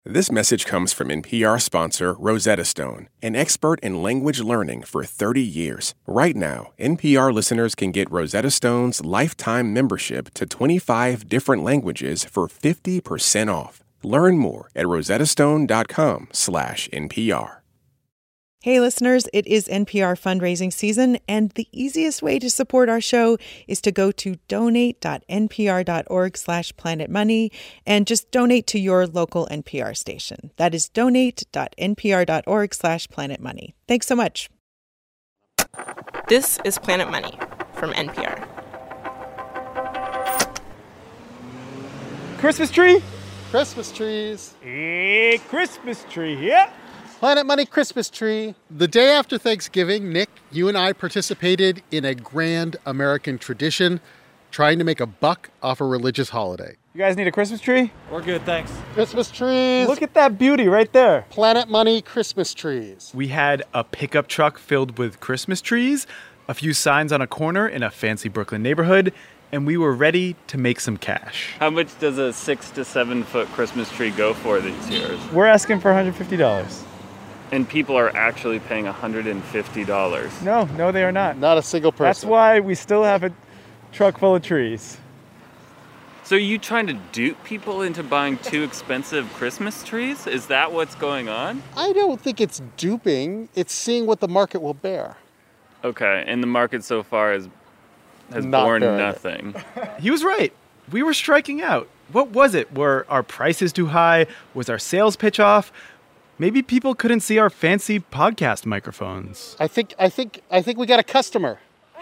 This message comes from NPR sponsor Rosetta Stone, an expert in language learning for 30 years. Right now, NPR listeners can get Rosetta Stone's lifetime membership to 25 different languages for 50% off. Learn more at rosettastone.com/NPR. Hey listeners, it is NPR fundraising season, and the easiest way to support our show is to go to donate.npr.org/planetmoney and just donate to your local NPR station. That is donate.npr.org/planetmoney. Thanks so much. This is Planet Money from NPR. Christmas tree? Christmas trees. A Christmas tree, yeah. Planet Money Christmas tree. The day after Thanksgiving, Nick, you and I participated in a grand American tradition, trying to make a buck off a religious holiday. You guys need a Christmas tree? We're good, thanks. Christmas trees. Look at that beauty right there. Planet Money Christmas trees. We had a pickup truck filled with Christmas trees, a few signs on a corner in a fancy Brooklyn neighborhood, and we were ready to make some cash. How much does a 6 to 7 foot Christmas tree go for these years? We're asking for $150. And people are actually paying $150. No, they are not. Not a single person. That's why we still have a truck full of trees. So are you trying to dupe people into buying too expensive Christmas trees? Is that what's going on? I don't think it's duping. It's seeing what the market will bear. Okay, and the market so far has Not borne bearing it. nothing. He was right. We were striking out. What was it? Were our prices too high? Was our sales pitch off? Maybe people couldn't see our fancy podcast microphones. I think we got a customer.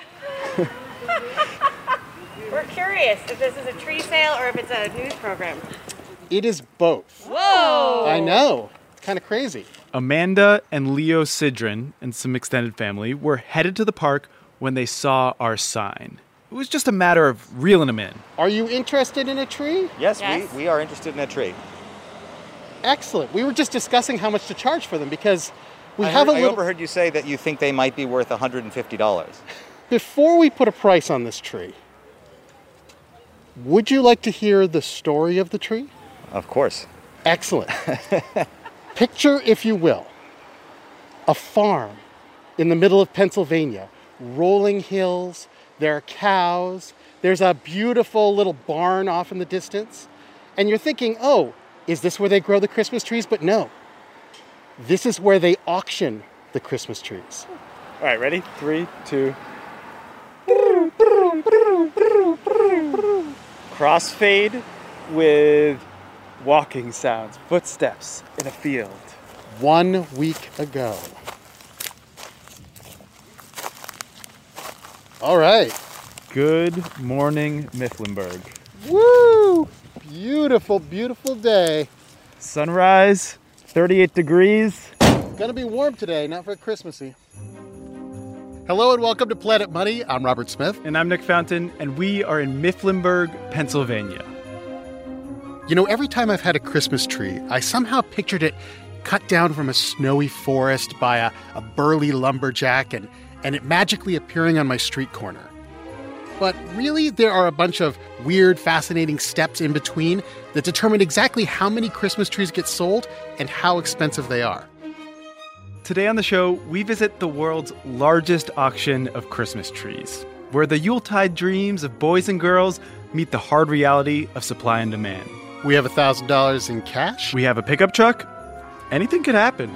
We're curious if this is a tree sale or if it's a news program. It is both. Whoa! I know. It's kind of crazy. Amanda and Leo Sidran and some extended family were headed to the park when they saw our sign. It was just a matter of reeling them in. Are you interested in a tree? Yes, Yes. We are interested in a tree. Excellent. We were just discussing how much to charge for them because we I have heard- a I little... overheard you say that you think they might be worth $150. Before we put a price on this tree, would you like to hear the story of the tree? Of course. Excellent. Picture, if you will, a farm in the middle of Pennsylvania, rolling hills, there are cows, there's a beautiful little barn off in the distance, and you're thinking, oh, is this where they grow the Christmas trees? But no, this is where they auction the Christmas trees. All right, ready? 3, 2. Crossfade with walking sounds, footsteps in a field. 1 week ago. All right. Good morning, Mifflinburg. Woo! Beautiful, beautiful day. Sunrise, 38 degrees. Gonna be warm today, not very Christmassy. Hello and welcome to Planet Money. I'm Robert Smith. And I'm Nick Fountain, and we are in Mifflinburg, Pennsylvania. You know, every time I've had a Christmas tree, I somehow pictured it cut down from a snowy forest by a burly lumberjack and it magically appearing on my street corner. But really, there are a bunch of weird, fascinating steps in between that determine exactly how many Christmas trees get sold and how expensive they are. Today on the show, we visit the world's largest auction of Christmas trees, where the Yuletide dreams of boys and girls meet the hard reality of supply and demand. We have $1,000 in cash. We have a pickup truck. Anything could happen.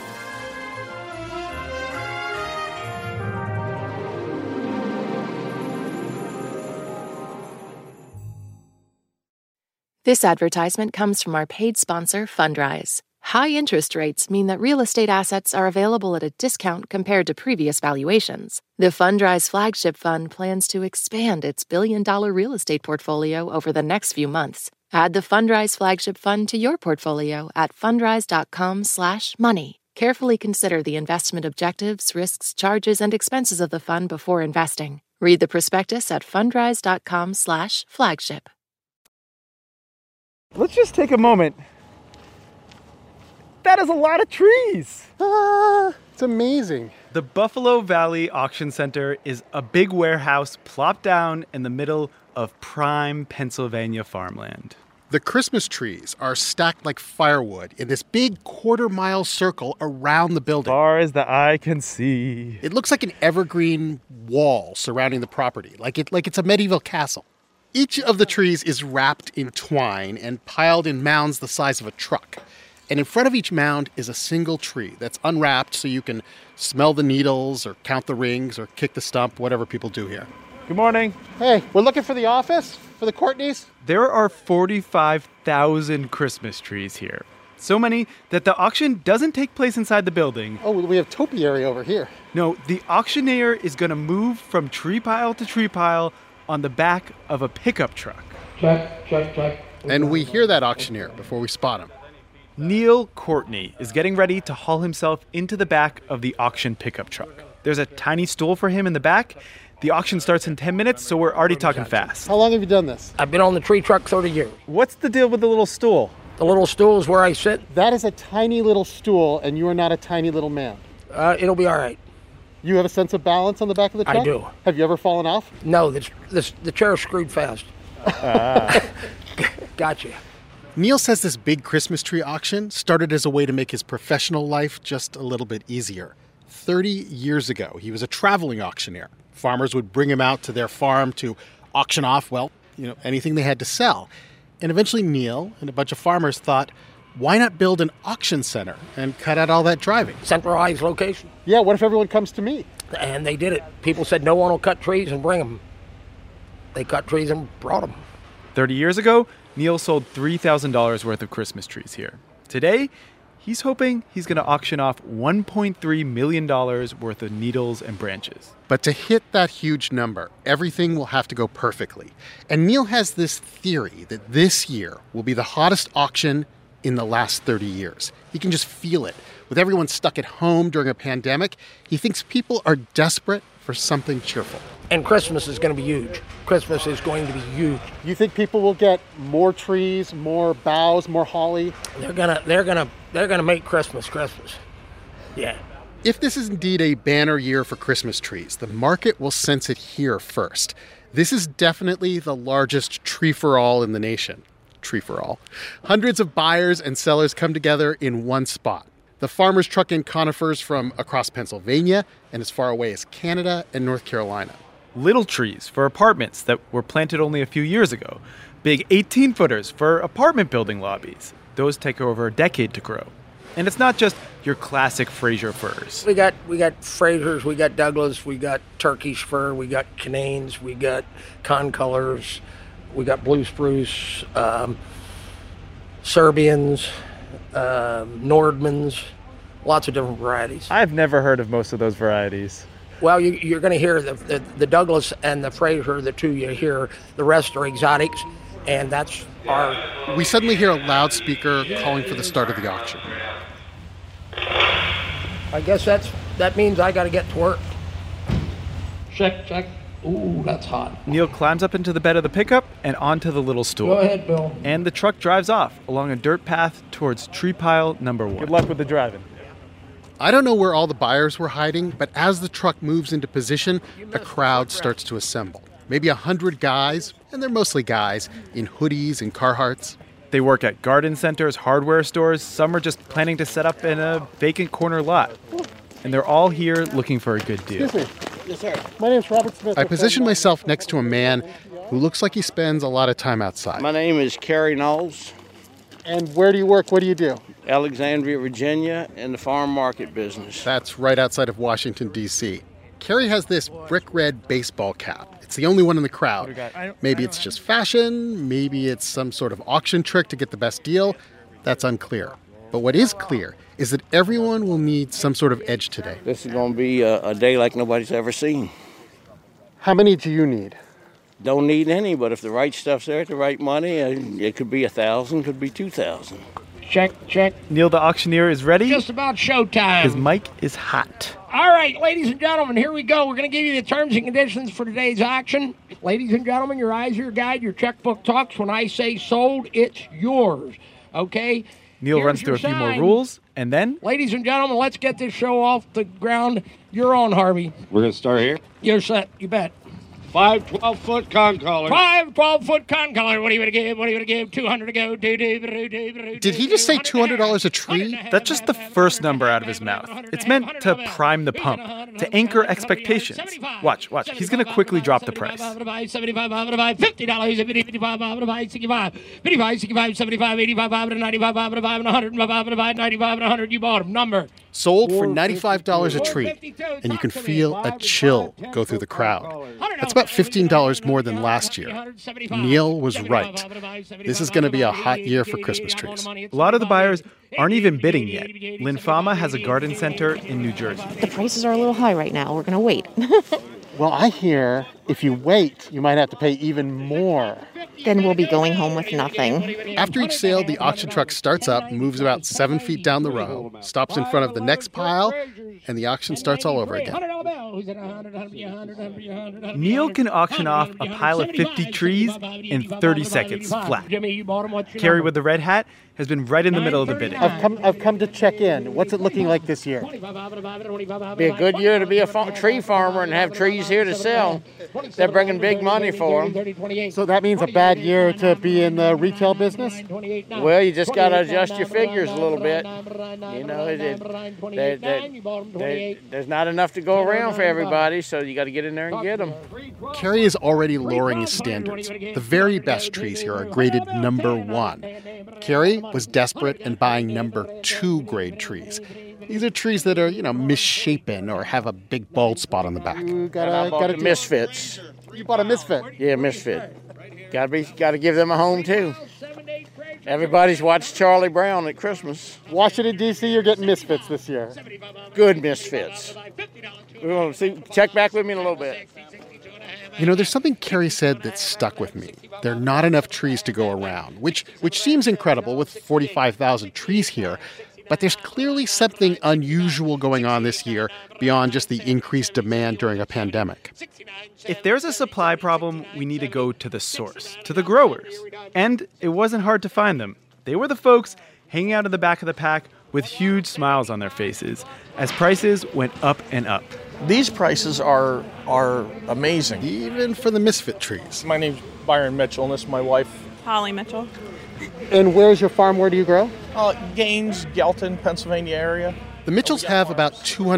This advertisement comes from our paid sponsor, Fundrise. High interest rates mean that real estate assets are available at a discount compared to previous valuations. The Fundrise flagship fund plans to expand its billion-dollar real estate portfolio over the next few months. Add the Fundrise flagship fund to your portfolio at fundrise.com/money. Carefully consider the investment objectives, risks, charges, and expenses of the fund before investing. Read the prospectus at fundrise.com/flagship. Let's just take a moment. That is a lot of trees. It's amazing. The Buffalo Valley Auction Center is a big warehouse plopped down in the middle of prime Pennsylvania farmland. The Christmas trees are stacked like firewood in this big quarter-mile circle around the building. Far as the eye can see. It looks like an evergreen wall surrounding the property, like it's a medieval castle. Each of the trees is wrapped in twine and piled in mounds the size of a truck. And in front of each mound is a single tree that's unwrapped so you can smell the needles or count the rings or kick the stump, whatever people do here. Good morning. Hey, we're looking for the office for the Courtneys. There are 45,000 Christmas trees here. So many that the auction doesn't take place inside the building. Oh, we have topiary over here. No, the auctioneer is going to move from tree pile to tree pile on the back of a pickup truck. Check. And we hear that auctioneer before we spot him. Neil Courtney is getting ready to haul himself into the back of the auction pickup truck. There's a tiny stool for him in the back. The auction starts in 10 minutes, so we're already talking fast. How long have you done this? I've been on the tree truck 30 years. What's the deal with the little stool? The little stool is where I sit. That is a tiny little stool, and you are not a tiny little man. It'll be all right. You have a sense of balance on the back of the truck? I do. Have you ever fallen off? No, the chair's screwed fast. Gotcha. Neil says this big Christmas tree auction started as a way to make his professional life just a little bit easier. 30 years ago, he was a traveling auctioneer. Farmers would bring him out to their farm to auction off, anything they had to sell. And eventually Neil and a bunch of farmers thought, why not build an auction center and cut out all that driving? Centralized location. Yeah, what if everyone comes to me? And they did it. People said no one will cut trees and bring them. They cut trees and brought them. 30 years ago, Neil sold $3,000 worth of Christmas trees here. Today, he's hoping he's going to auction off $1.3 million worth of needles and branches. But to hit that huge number, everything will have to go perfectly. And Neil has this theory that this year will be the hottest auction in the last 30 years. He can just feel it. With everyone stuck at home during a pandemic, he thinks people are desperate for something cheerful. And Christmas is going to be huge. Christmas is going to be huge. You think people will get more trees, more boughs, more holly? They're gonna make Christmas. Yeah. If this is indeed a banner year for Christmas trees, the market will sense it here first. This is definitely the largest tree-for-all in the nation. Tree-for-all. Hundreds of buyers and sellers come together in one spot. The farmers truck in conifers from across Pennsylvania and as far away as Canada and North Carolina. Little trees for apartments that were planted only a few years ago. Big 18-footers for apartment building lobbies. Those take over a decade to grow. And it's not just your classic Fraser firs. We got Frasers, we got Douglas, we got Turkish fir, we got Cananes, we got concolors, we got blue spruce, Serbians, Nordmans, lots of different varieties. I've never heard of most of those varieties. Well, you're going to hear the Douglas and the Fraser, the two you hear. The rest are exotics, and that's our... We suddenly hear a loudspeaker calling for the start of the auction. I guess that means I got to get to work. Check. Ooh, that's hot. Neil climbs up into the bed of the pickup and onto the little stool. Go ahead, Bill. And the truck drives off along a dirt path towards tree pile number 1. Good luck with the driving. I don't know where all the buyers were hiding, but as the truck moves into position, a crowd starts to assemble. Maybe 100 guys, and they're mostly guys, in hoodies and Carhartts. They work at garden centers, hardware stores. Some are just planning to set up in a vacant corner lot. And they're all here looking for a good deal. Excuse me. Yes, sir. My name's Robert Smith. I position myself next to a man who looks like he spends a lot of time outside. My name is Kerry Knowles. And where do you work? What do you do? Alexandria, Virginia, in the farm market business. That's right outside of Washington, D.C. Kerry has this brick red baseball cap. It's the only one in the crowd. Maybe it's just fashion. Maybe it's some sort of auction trick to get the best deal. That's unclear. But what is clear is that everyone will need some sort of edge today. This is going to be a day like nobody's ever seen. How many do you need? Don't need any, but if the right stuff's there at the right money, it could be 1,000, could be 2,000. Check. Neil, the auctioneer, is ready. Just about showtime. His mic is hot. All right, ladies and gentlemen, here we go. We're going to give you the terms and conditions for today's auction. Ladies and gentlemen, your eyes are your guide. Your checkbook talks. When I say sold, it's yours. Okay? Neil runs through a few more rules, and then... Ladies and gentlemen, let's get this show off the ground. You're on, Harvey. We're going to start here? You're set. You bet. 5 12-foot con collars. 5 12-foot con collars. What are you going to give? What are you going to give? 200 to go. Did he just say $200 a tree? That's just the first number out of his mouth. It's meant to prime the pump, to anchor expectations. Watch. He's going to quickly drop the price. $75, $50, $55, 65, 55, 65, 75, 85, 95, 100, 95, 100. You bought them. Number. Sold for $95 a tree, and you can feel a chill go through the crowd. That's about $15 more than last year. Neil was right. This is going to be a hot year for Christmas trees. A lot of the buyers aren't even bidding yet. Linfama has a garden center in New Jersey. The prices are a little high right now. We're going to wait. Well, I hear if you wait, you might have to pay even more. Then we'll be going home with nothing. After each sale, the auction truck starts up, moves about 7 feet down the row, stops in front of the next pile, and the auction starts all over again. Neil can auction off a pile of 50 trees in 30 seconds flat. Carrie with the red hat has been right in the middle of the bidding. I've come to check in. What's it looking like this year? Be a good year to be a tree farmer and have trees here to sell. They're bringing big money for them. So that means a bad year to be in the retail business? Well, you just got to adjust your figures a little bit. You know, there's not enough to go around for everybody, so you got to get in there and get them. Carrie is already lowering his standards. The very best trees here are graded number 1. Carrie was desperate and buying number 2 grade trees. These are trees that are, misshapen or have a big bald spot on the back. Got misfits. You bought a misfit? Yeah, misfit. Got to give them a home too. Everybody's watched Charlie Brown at Christmas. Washington, D.C., you're getting misfits this year. Good misfits. We'll see. Check back with me in a little bit. There's something Carrie said that stuck with me. There are not enough trees to go around, which seems incredible with 45,000 trees here. But there's clearly something unusual going on this year beyond just the increased demand during a pandemic. If there's a supply problem, we need to go to the source, to the growers. And it wasn't hard to find them. They were the folks hanging out in the back of the pack with huge smiles on their faces as prices went up and up. These prices are amazing. Even for the misfit trees. My name's Byron Mitchell, and this is my wife. Holly Mitchell. And where's your farm? Where do you grow? Gaines, Gelton, Pennsylvania area. The Mitchells have about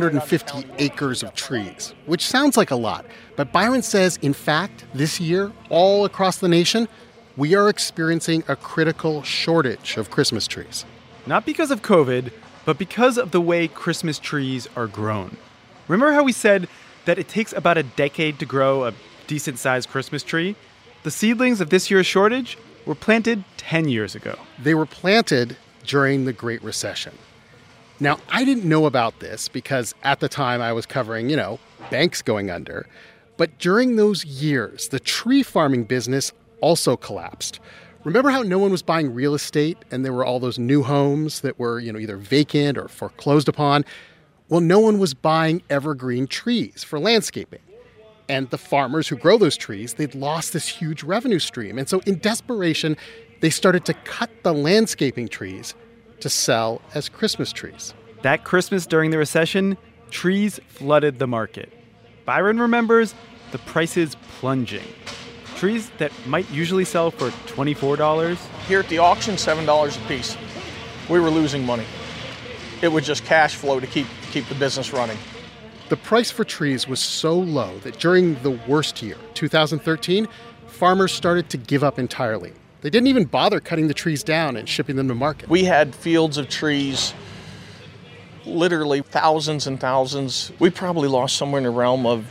250 acres of trees, which sounds like a lot. But Byron says, in fact, this year, all across the nation, we are experiencing a critical shortage of Christmas trees. Not because of COVID, but because of the way Christmas trees are grown. Remember how we said that it takes about a decade to grow a decent-sized Christmas tree? The seedlings of this year's shortage were planted 10 years ago. They were planted during the Great Recession. Now, I didn't know about this because at the time I was covering, banks going under. But during those years, the tree farming business also collapsed. Remember how no one was buying real estate and there were all those new homes that were, either vacant or foreclosed upon? Well, no one was buying evergreen trees for landscaping. And the farmers who grow those trees, they'd lost this huge revenue stream. And so in desperation, they started to cut the landscaping trees to sell as Christmas trees. That Christmas during the recession, trees flooded the market. Byron remembers the prices plunging. Trees that might usually sell for $24. Here at the auction, $7 a piece. We were losing money. It was just cash flow to keep the business running. The price for trees was so low that during the worst year, 2013, farmers started to give up entirely. They didn't even bother cutting the trees down and shipping them to market. We had fields of trees, literally thousands and thousands. We probably lost somewhere in the realm of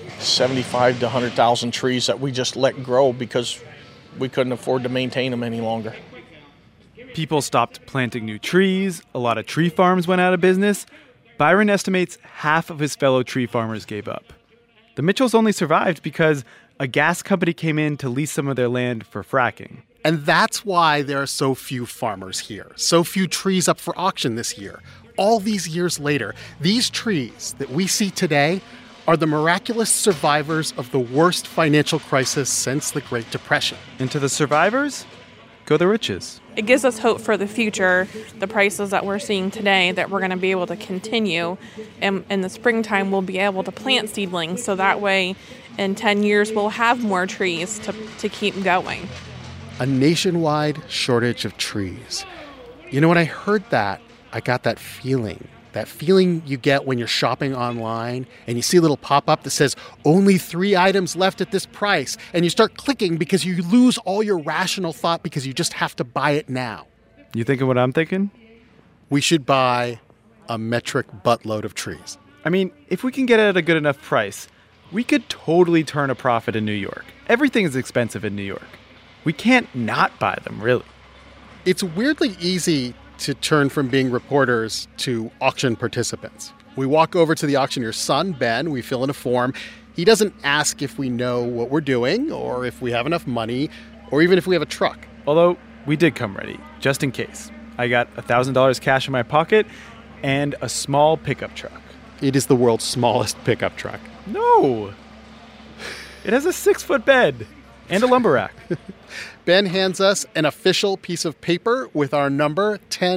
75 to 100,000 trees that we just let grow because we couldn't afford to maintain them any longer. People stopped planting new trees. A lot of tree farms went out of business. Byron estimates half of his fellow tree farmers gave up. The Mitchells only survived because a gas company came in to lease some of their land for fracking. And that's why there are so few farmers here, so few trees up for auction this year. All these years later, these trees that we see today are the miraculous survivors of the worst financial crisis since the Great Depression. And to the survivors, go the riches. It gives us hope for the future, the prices that we're seeing today, that we're going to be able to continue. And in the springtime, we'll be able to plant seedlings, so that way in 10 years we'll have more trees to keep going. A nationwide shortage of trees. You know, when I heard that, I got that feeling you get when you're shopping online and you see a little pop-up that says, only 3 items left at this price, and you start clicking because you lose all your rational thought because you just have to buy it now. You thinking what I'm thinking? We should buy a metric buttload of trees. I mean, if we can get it at a good enough price, we could totally turn a profit in New York. Everything is expensive in New York. We can't not buy them, really. It's weirdly easy to turn from being reporters to auction participants. We walk over to the auctioneer's son, Ben. We fill in a form. He doesn't ask if we know what we're doing or if we have enough money or even if we have a truck. Although we did come ready, just in case. I got $1,000 cash in my pocket and a small pickup truck. It is the world's smallest pickup truck. No! It has a 6-foot bed and a lumber rack. Ben hands us an official piece of paper with our number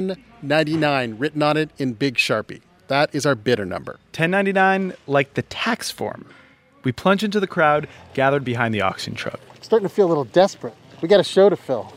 1099 written on it in big Sharpie. That is our bidder number. 1099, like the tax form. We plunge into the crowd gathered behind the auction truck. I'm starting to feel a little desperate. We got a show to fill.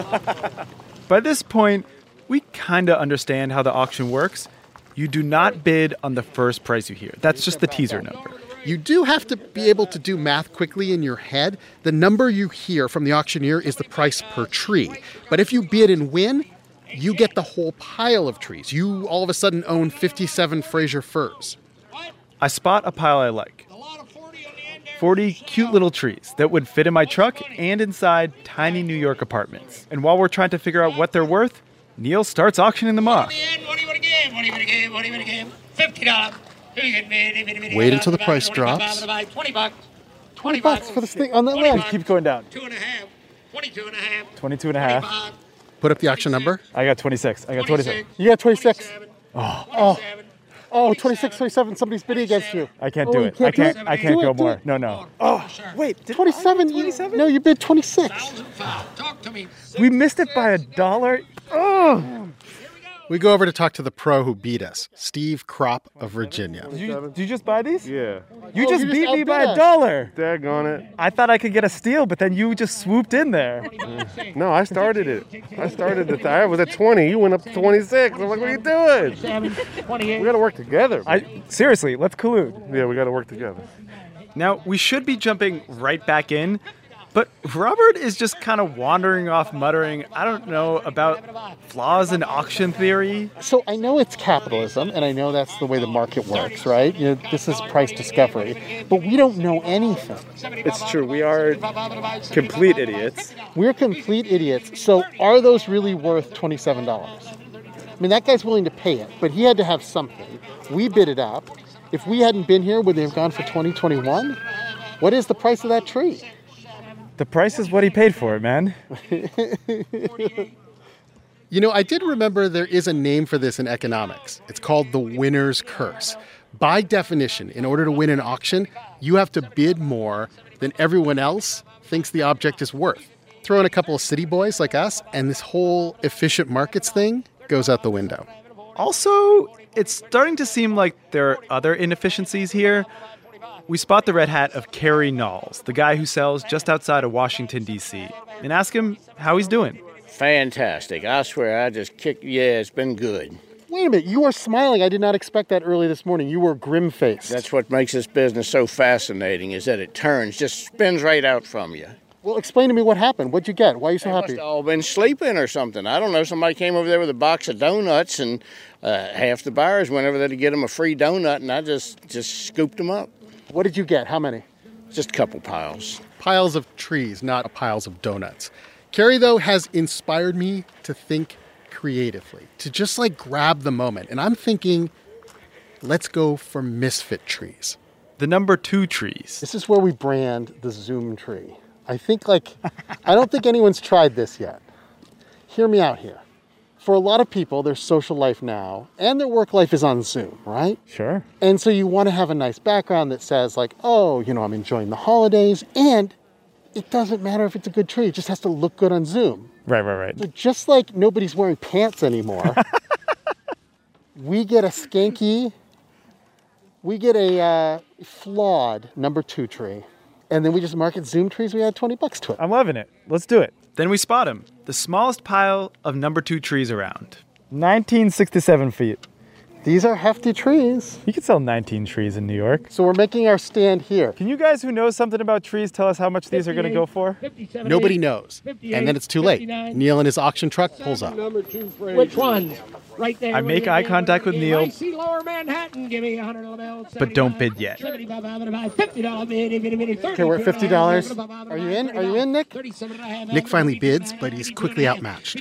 By this point, we kind of understand how the auction works. You do not bid on the first price you hear. That's just the teaser number. You do have to be able to do math quickly in your head. The number you hear from the auctioneer is the price per tree. But if you bid and win, you get the whole pile of trees. You all of a sudden own 57 Fraser firs. I spot a pile I like. 40 cute little trees that would fit in my truck and inside tiny New York apartments. And while we're trying to figure out what they're worth, Neil starts auctioning them off. What do you want to give? $50. Wait until the price drops. $20. $20 for this thing on that land. Keep going down. 2.5. 22.5. 22.5. Put up the auction number. I got 26. I got 26. You got 26. Oh. Oh, 26, 27. Somebody's bidding against you. I can't do it. I can't go more. No. Oh, wait. 27? 27? No, you bid 26. Talk to me. We missed it by $1. Oh. We go over to talk to the pro who beat us, Steve Kropp of Virginia. Did you just buy these? Yeah. You just beat me by $1. Daggone it. I thought I could get a steal, but then you just swooped in there. No, I started it. I was at 20. You went up to 26. I'm like, what are you doing? We got to work together. Seriously, let's collude. Yeah, we got to work together. Now, we should be jumping right back in, but Robert is just kind of wandering off, muttering, I don't know, about flaws in auction theory. So I know it's capitalism, and I know that's the way the market works, right? You know, this is price discovery, but we don't know anything. It's true. We are complete idiots. We're complete idiots. So are those really worth $27? I mean, that guy's willing to pay it, but he had to have something. We bid it up. If we hadn't been here, would they have gone for $20, What is the price of that tree? The price is what he paid for it, man. You know, I did remember there is a name for this in economics. It's called the winner's curse. By definition, in order to win an auction, you have to bid more than everyone else thinks the object is worth. Throw in a couple of city boys like us, and this whole efficient markets thing goes out the window. Also, it's starting to seem like there are other inefficiencies here. We spot the red hat of Kerry Knowles, the guy who sells just outside of Washington, D.C., and ask him how he's doing. Fantastic. I swear, I just kicked. Yeah, it's been good. Wait a minute. You are smiling. I did not expect that early this morning. You were grim-faced. That's what makes this business so fascinating, is that it turns, just spins right out from you. Well, explain to me what happened. What'd you get? Why are you so They happy? must have all been sleeping or something. I don't know. Somebody came over there with a box of donuts, and half the buyers went over there to get them a free donut, and I just scooped them up. What did you get? How many? Just a couple piles. Piles of trees, not piles of donuts. Kerry, though, has inspired me to think creatively, to just grab the moment. And I'm thinking, let's go for misfit trees. The number 2 trees. This is where we brand the Zoom tree. I think I don't think anyone's tried this yet. Hear me out here. For a lot of people, their social life now and their work life is on Zoom, right? Sure. And so you want to have a nice background that says I'm enjoying the holidays. And it doesn't matter if it's a good tree. It just has to look good on Zoom. Right. So just like nobody's wearing pants anymore, we get a flawed number 2 tree. And then we just market Zoom trees. We add $20 to it. I'm loving it. Let's do it. Then we spot him. The smallest pile of number 2 trees around. 1967 feet. These are hefty trees. You could sell 19 trees in New York. So we're making our stand here. Can you guys who know something about trees tell us how much these are going to go for? Nobody knows. And then it's too late. Neil in his auction truck pulls up. Which one? Right there. I make eye contact with Neil. I see Lower Manhattan. Give me $100. But don't bid yet. Okay, we're at $50. Are you in? Are you in, Nick? Nick finally bids, but he's quickly outmatched.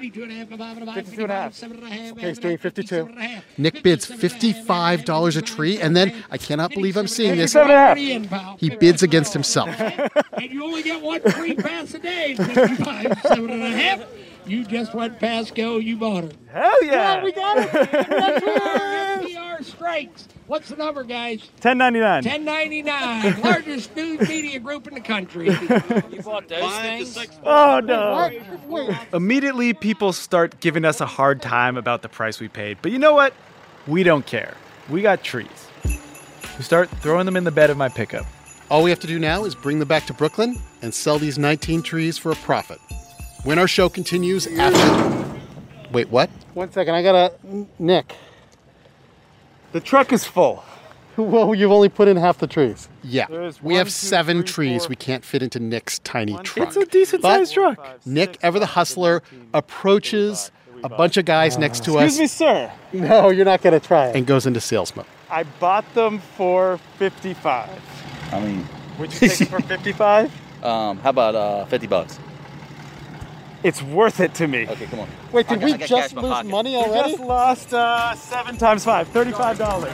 52.5. Okay, he's doing 52. Nick bids $55 a tree, and then, I cannot believe I'm seeing this, he bids against himself. And you only get one free pass a day. 55, 7.5. You just went past go, you bought her. Hell yeah! Well, we got it. NPR strikes. What's the number, guys? $10.99. $10.99. Largest news media group in the country. You bought those things? Oh, no. Wait. Immediately, people start giving us a hard time about the price we paid. But you know what? We don't care. We got trees. We start throwing them in the bed of my pickup. All we have to do now is bring them back to Brooklyn and sell these 19 trees for a profit. When our show continues after... Wait, what? 1 second, I gotta... Nick. The truck is full. Well, you've only put in half the trees. Yeah. We have 1, 2, 7 3, trees 4. we can't fit into Nick's tiny truck. It's a decent-sized truck. Nick, ever the hustler, approaches a bunch of guys next to us. Excuse me, sir. No, you're not gonna try it. And goes into sales mode. I bought them for $55. I mean... Would you take them for $55? How about $50? It's worth it to me. Okay, come on. Wait, did we just lose money already? We just lost 7 times 5, $35.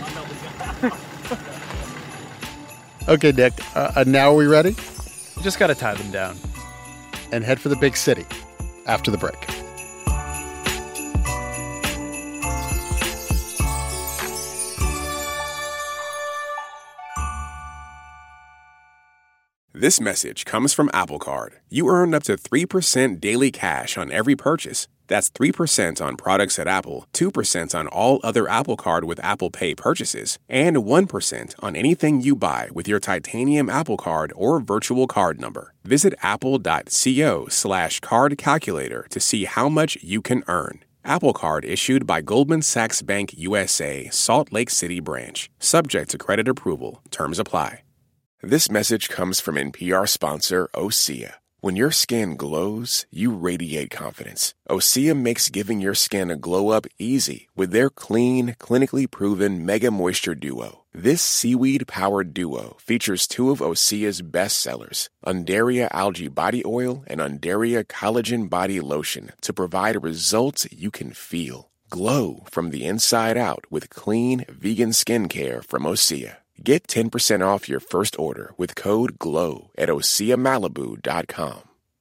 Okay, Nick, now are we ready? Just got to tie them down. And head for the big city after the break. This message comes from Apple Card. You earn up to 3% daily cash on every purchase. That's 3% on products at Apple, 2% on all other Apple Card with Apple Pay purchases, and 1% on anything you buy with your titanium Apple Card or virtual card number. Visit apple.co/card calculator to see how much you can earn. Apple Card issued by Goldman Sachs Bank USA, Salt Lake City branch. Subject to credit approval. Terms apply. This message comes from NPR sponsor Osea. When your skin glows, you radiate confidence. Osea makes giving your skin a glow-up easy with their clean, clinically proven Mega Moisture Duo. This seaweed-powered duo features 2 of Osea's best sellers, Undaria Algae Body Oil and Undaria Collagen Body Lotion, to provide results you can feel. Glow from the inside out with clean, vegan skincare from Osea. Get 10% off your first order with code GLOW at OseaMalibu.com.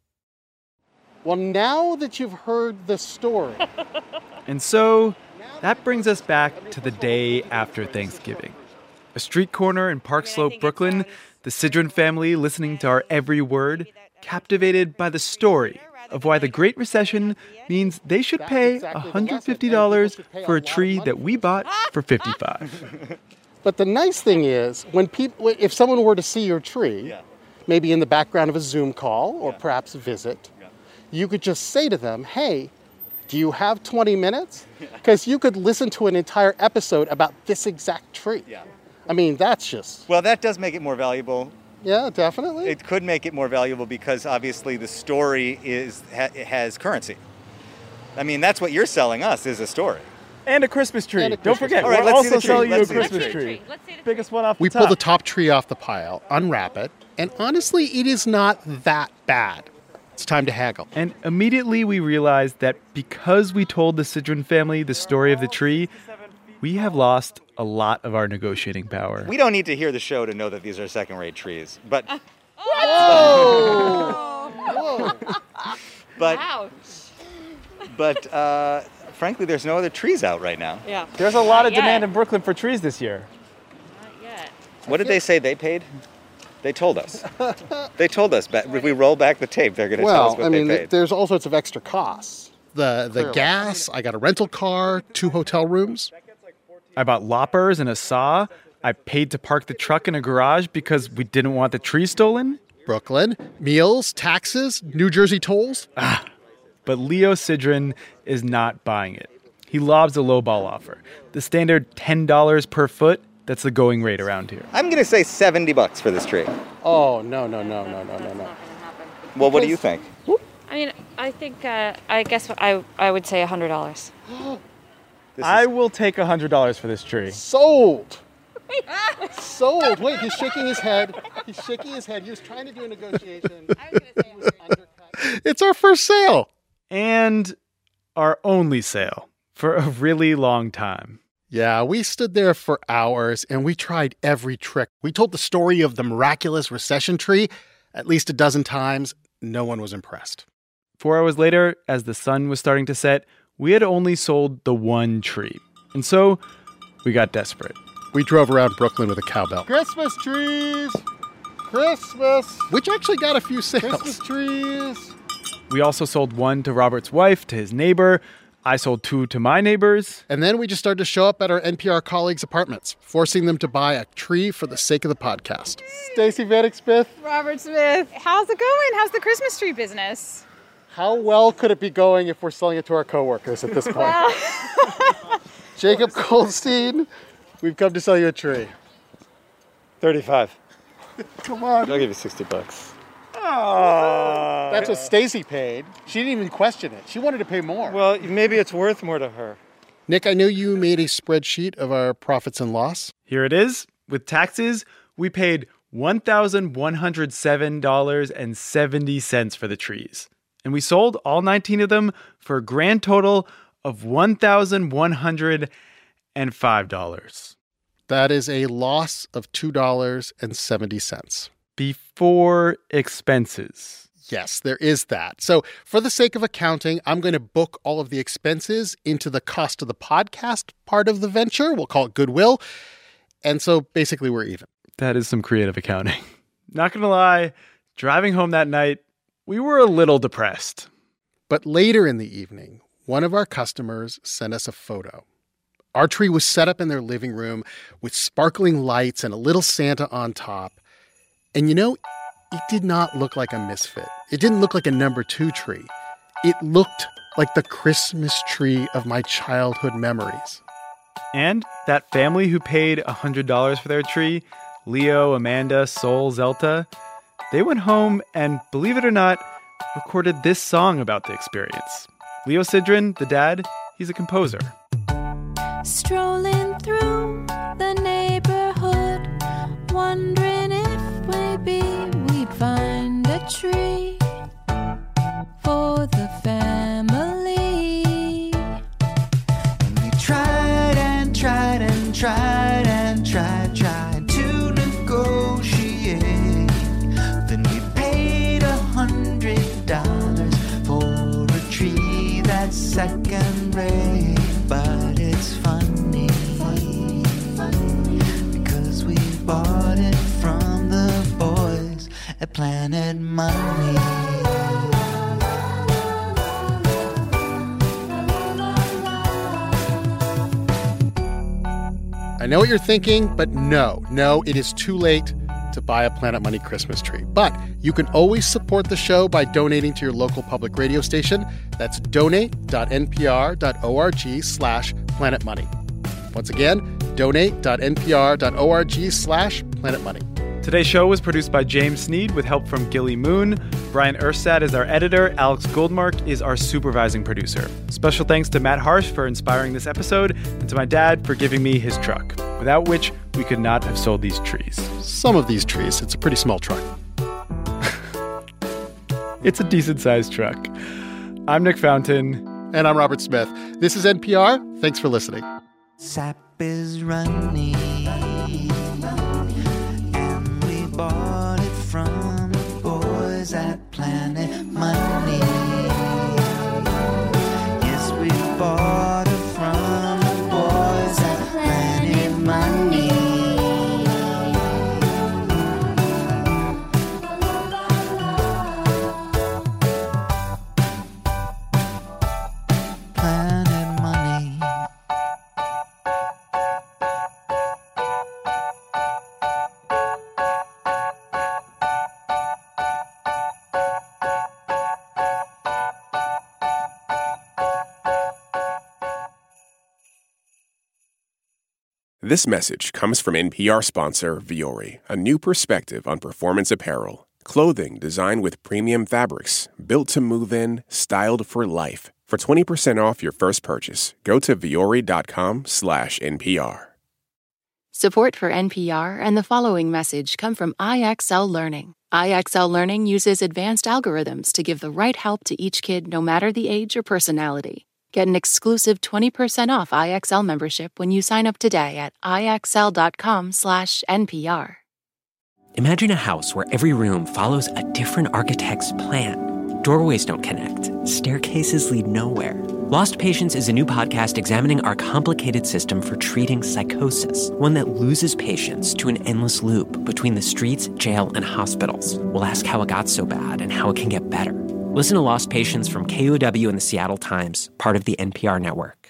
Well, now that you've heard the story... And so, that brings us back to the day after Thanksgiving. A street corner in Park Slope, Brooklyn, the Sidran family listening to our every word, captivated by the story of why the Great Recession means they should pay $150 for a tree that we bought for $55. But the nice thing is, if someone were to see your tree, maybe in the background of a Zoom call or perhaps a visit, you could just say to them, hey, do you have 20 minutes? Because you could listen to an entire episode about this exact tree. I mean, that's just... Well, that does make it more valuable. Yeah, definitely. It could make it more valuable because obviously the story has currency. I mean, that's what you're selling us, is a story. And a Christmas tree. Don't forget, All right, we're let's see also the tree. selling you a Let's see the Christmas tree. Biggest one off the We top. pull the top tree off the pile, unwrap it, and honestly, it is not that bad. It's time to haggle. And immediately we realized that because we told the Sidran family the story of the tree, we have lost a lot of our negotiating power. We don't need to hear the show to know that these are second-rate trees, but... Whoa! Whoa! But frankly, there's no other trees out right now. Yeah. There's a lot of demand in Brooklyn for trees this year. What did they say they paid? They told us. They told us. If we roll back the tape, they're going to tell us what they paid. There's all sorts of extra costs. The gas, I got a rental car, 2 hotel rooms. I bought loppers and a saw. I paid to park the truck in a garage because we didn't want the tree stolen. Brooklyn, meals, taxes, New Jersey tolls. But Leo Sidran is not buying it. He lobs a lowball offer. The standard $10 per foot, that's the going rate around here. I'm going to say $70 for this tree. Oh, no. Well, what do you think? I mean, I think, I guess I would say $100. I will take $100 for this tree. Sold. Sold. Wait, he's shaking his head. He was trying to do a negotiation. It's our first sale. And our only sale for a really long time. Yeah, we stood there for hours and we tried every trick. We told the story of the miraculous recession tree at least a dozen times. No one was impressed. 4 hours later, as the sun was starting to set, we had only sold the one tree. And so we got desperate. We drove around Brooklyn with a cowbell. Christmas trees! Christmas! Which actually got a few sales. Christmas trees! We also sold one to Robert's wife, to his neighbor. I sold 2 to my neighbors. And then we just started to show up at our NPR colleagues' apartments, forcing them to buy a tree for the sake of the podcast. Stacey Vanek Smith. Robert Smith. How's it going? How's the Christmas tree business? How well could it be going if we're selling it to our coworkers at this point? Jacob Goldstein, we've come to sell you a tree. 35. Come on. I'll give you $60. Oh. That's what Stacey paid. She didn't even question it. She wanted to pay more. Well, maybe it's worth more to her. Nick, I know you made a spreadsheet of our profits and loss. Here it is. With taxes, we paid $1,107.70 for the trees. And we sold all 19 of them for a grand total of $1,105. That is a loss of $2.70. Before expenses. Yes, there is that. So for the sake of accounting, I'm going to book all of the expenses into the cost of the podcast part of the venture. We'll call it goodwill. And so basically we're even. That is some creative accounting. Not going to lie, driving home that night, we were a little depressed. But later in the evening, one of our customers sent us a photo. Our tree was set up in their living room with sparkling lights and a little Santa on top. And you know, it did not look like a misfit. It didn't look like a number 2 tree. It looked like the Christmas tree of my childhood memories. And that family who paid $100 for their tree, Leo, Amanda, Sol, Zelta, they went home and, believe it or not, recorded this song about the experience. Leo Sidran, the dad, he's a composer. Strolling through the neighborhood, wondering if maybe we'd find a tree for the family. And we tried and tried and tried and tried to negotiate. Then we paid $100 for a tree that's second rate. But it's funny because we bought it from the boys at Planet Money. I know what you're thinking, but no, it is too late to buy a Planet Money Christmas tree. But you can always support the show by donating to your local public radio station. That's donate.npr.org/planetmoney. Once again, donate.npr.org/planetmoney. Today's show was produced by James Sneed with help from Gilly Moon. Brian Erstad is our editor. Alex Goldmark is our supervising producer. Special thanks to Matt Harsh for inspiring this episode and to my dad for giving me his truck, without which we could not have sold these trees. Some of these trees. It's a pretty small truck. It's a decent-sized truck. I'm Nick Fountain. And I'm Robert Smith. This is NPR. Thanks for listening. Sap is running, and we bought it from the boys at Planet Money. Yes, we bought it from the boys at Planet Money. Planet Money. This message comes from NPR sponsor Vuori, a new perspective on performance apparel. Clothing designed with premium fabrics, built to move in, styled for life. For 20% off your first purchase, go to vuori.com/NPR. Support for NPR and the following message come from IXL Learning. IXL Learning uses advanced algorithms to give the right help to each kid no matter the age or personality. Get an exclusive 20% off IXL membership when you sign up today at IXL.com/NPR. Imagine a house where every room follows a different architect's plan. Doorways don't connect. Staircases lead nowhere. Lost Patients is a new podcast examining our complicated system for treating psychosis, one that loses patients to an endless loop between the streets, jail, and hospitals. We'll ask how it got so bad and how it can get better. Listen to Lost Patients from KUOW and the Seattle Times, part of the NPR network.